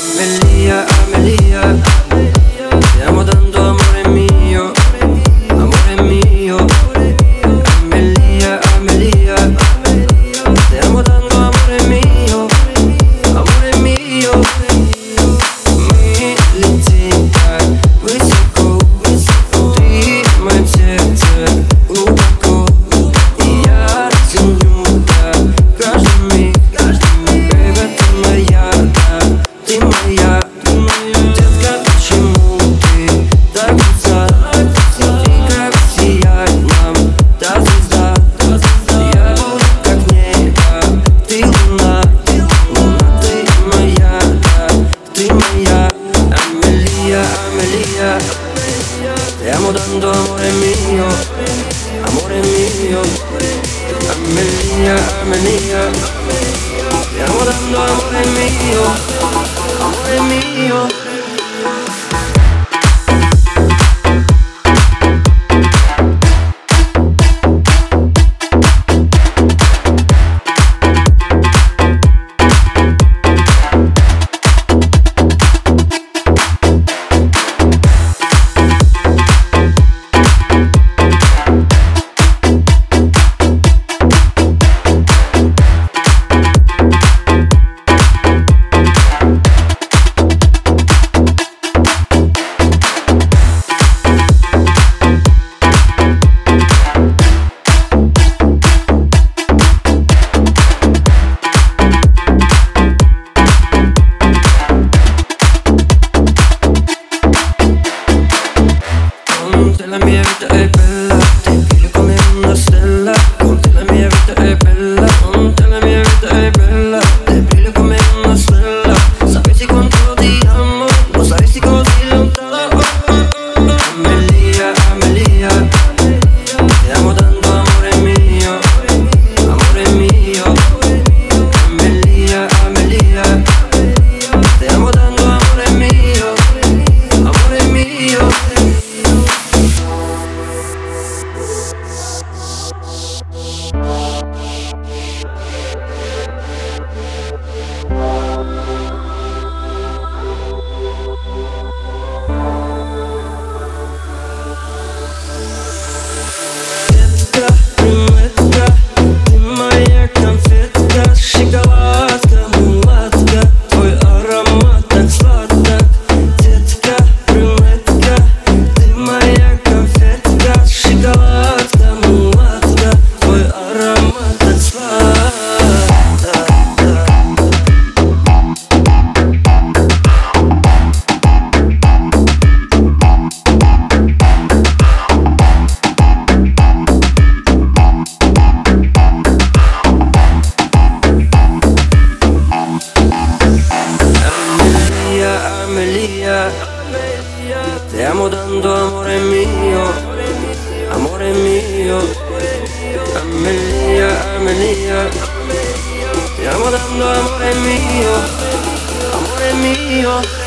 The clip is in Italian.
Amelia, Amelia, stiamo dando amore mio, amore mio. Amelia, Amelia, stiamo dando amore mio, amore mio. Мы летим так высоко, ты в моем сердце глубоко, и я ценю, да, каждый миг. Baby, ты моя, да, ты моя. Детка, почему ты так близка? Смотри, как сияет нам та звезда. Я буду как небо, ты луна, луна, ты моя, да, ты моя. Amelia, Amelia, stiamo dando amore mio, amore mio. Amelia, Amelia, stiamo dando amore mio, amore mio. Con te la mia vita è bella, ti brilli come una stella. Con te la mia vita è bella, con te la mia vita è bella, ti brilli come una stella. Sapessi quanto ti amo, non saresti così lontano. Amelia, Amelia, stiamo dando amore mio, amore mio. Amelia, Amelia, stiamo dando amore mio, amore mio. Детка, брюнетка, ты моя конфетка, шоколадка, мулатка, твой аромат так сладок. Детка, брюнетка, ты моя конфетка, шоколадка, мулатка, твой аромат так сладок. Amelia, Amelia, stiamo dando amore mio, amore mio. Amelia, Amelia, stiamo dando amore mio, amore mio.